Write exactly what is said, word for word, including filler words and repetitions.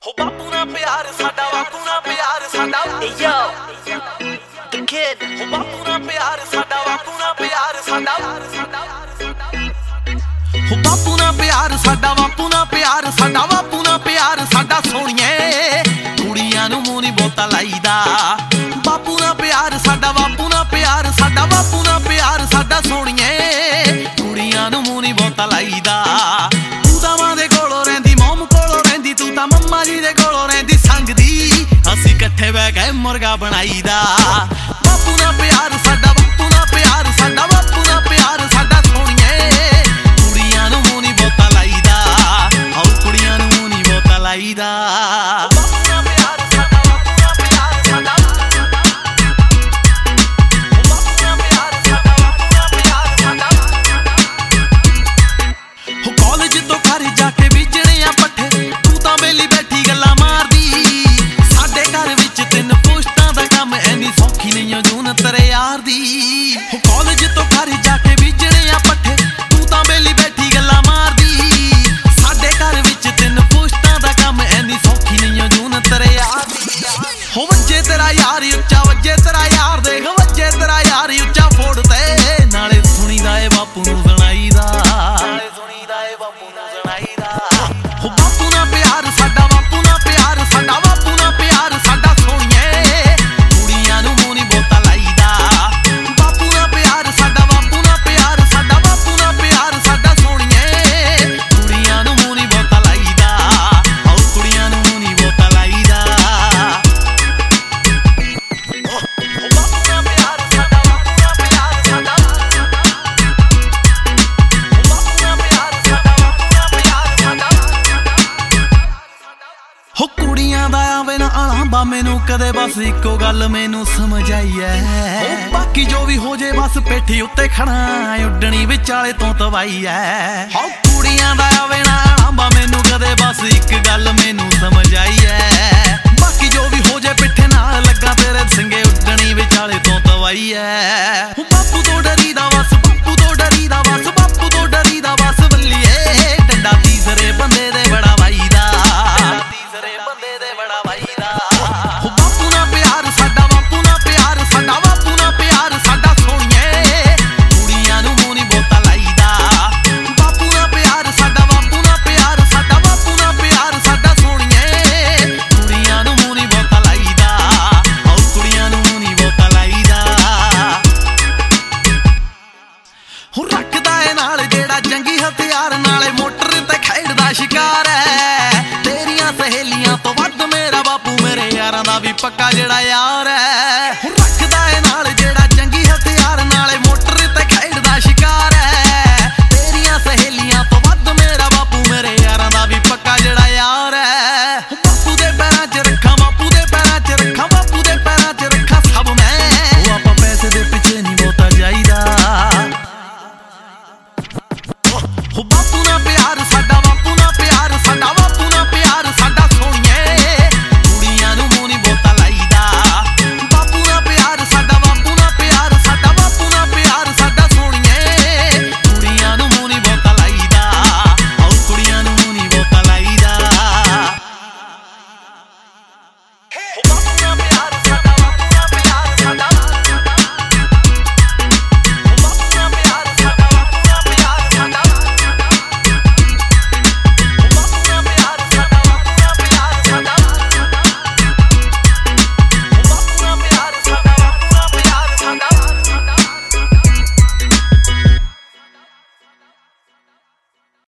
ਹੋ ਬਾਪੂ ਨਾਲ ਪਿਆਰ ਸਾਡਾ, ਬਾਪੂ ਨਾਲ ਪਿਆਰ ਸਾਡਾ। ਏ ਯੋ the kid ਹੋ ਬਾਪੂ ਨਾਲ ਪਿਆਰ ਸਾਡਾ, ਬਾਪੂ ਨਾਲ ਪਿਆਰ ਸਾਡਾ। ਹੋ ਬਾਪੂ ਨਾਲ ਪਿਆਰ ਸਾਡਾ, ਬਾਪੂ ਨਾਲ ਪਿਆਰ ਸਾਡਾ, ਬਾਪੂ ਨਾਲ ਪਿਆਰ ਸਾਡਾ ਸੋਹਣੀਏ। ਕੁੜੀਆਂ ਨੂੰ ਮੂੰਹ ਨਹੀਂ ਬਹੁਤਾ ਲਾਈਦਾ। ਬਾਪੂ ਨਾਲ ਪਿਆਰ ਸਾਡਾ, ਬਾਪੂ ਨਾਲ ਪਿਆਰ ਸਾਡਾ, ਬਾਪੂ ਨਾਲ ਪਿਆਰ ਸਾਡਾ ਸੋਹਣੀਏ। ਕੁੜੀਆਂ ਨੂੰ ਮੂੰਹ ਨਹੀਂ ਬਹੁਤਾ ਲਾਈਦਾ। ਤੂੰ ਤਾਂ ਮਾਂ ਦੇ ਕੋਲੋਂ ਰਹਿੰਦੀ, ਮੋਮ ਕੋਲੋਂ ਰਹਿੰਦੀ, ਤੂੰ ਤਾਂ ਮੰਮਾ ਜੀ ਦੇ ਕੋਲੋਂ ਰਹਿੰਦੀ ਸੰਗਦੀ। ਅਸੀਂ ਇਕੱਠੇ ਬਹਿ ਕੇ ਮੁਰਗਾ ਬਣਾਈਦਾ। ਬਾਪੂ ਨਾਲ ਪਿਆਰ ਸਾਡਾ, ਬਾਪੂ ਨਾਲ ਪਿਆਰ ਸਾਡਾ, ਬਾਪੂ ਨਾਲ ਪਿਆਰ ਸਾਡਾ ਸੋਹਣੀਏ। ਕੁੜੀਆਂ ਨੂੰ ਮੂੰਹ ਨਹੀਂ ਬਹੁਤਾ ਲਾਈਦਾ। ਆਓ ਕੁੜੀਆਂ ਨੂੰ ਮੂੰਹ ਨਹੀਂ ਬਹੁਤਾ ਲਾਈਦਾ। ਤੇਰੇ ਯਾਰ ਦੀ ਹੋ ਕਾਲਜ ਤੋਂ ਘਰ ਜਾ ਕੇ ਬੀਜਣੇ ਆ ਪੱਠੇ, ਤੂੰ ਤਾਂ ਬੇਲੀ ਬੈਠੀ ਗੱਲਾਂ ਮਾਰਦੀ। ਸਾਡੇ ਘਰ ਵਿੱਚ ਤਿੰਨ ਪੁਸ਼ਤਾਂ ਦਾ ਕੰਮ ਐਨੀ ਸੌਖੀ ਨਹੀਂ ਜੂਨ ਤੇਰੇ ਯਾਰ ਦੀ। ਹੋ ਵੱਜੇ ਤੇਰਾ ਯਾਰ ਉੱਚਾ, ਵੱਜੇ ਤੇਰਾ ਯਾਰ ਦੇਖ, ਵੱਜੇ ਤੇਰਾ ਯਾਰ ਉੱਚਾ ਫੋੜ ਤੇ। ਨਾਲੇ ਸੁਣੀਦਾ ਏ ਬਾਪੂ ਨੂੰ ਸੁਣਾਈਦਾ, ਨਾਲੇ ਸੁਣੀਦਾ ਏ ਬਾਪੂ ਨੂੰ ਸੁਣਾਈਦਾ। ਹੋ ਬਾਪੂ ਨਾਲ ਪਿਆਰ ਸਾਡਾ, ਬਾਪੂ ਨਾਲ ਪਿਆਰ ਸਾਡਾ, ਬਾਪੂ ਨਾਲ ਪਿਆਰ ਸਾਡਾ ਸੋਹਣੀਏ। ਕੁੜੀਆਂ ਨੂੰ ਮੂੰਹ ਨਹੀਂ ਬਹੁਤਾ ਹੋ ਕੁੜੀਆਂ ਦਾ ਆਵੇ ਨਾ ਆਲਾਂਬਾ ਮੈਨੂੰ ਕਦੇ, ਬਸ ਇੱਕੋ ਗੱਲ ਮੈਨੂੰ ਸਮਝ ਆਈ ਐ। ਬਾਕੀ ਜੋ ਵੀ ਹੋ ਜੇ ਬਸ ਪੇਠੀ ਉੱਤੇ ਖੜਾ, ਉੱਡਣੀ ਵਿਚਾਲੇ ਤੋਂ ਤਵਾਈ ਐ। ਹੋ ਕੁੜੀਆਂ ਦਾ ਆਵੇ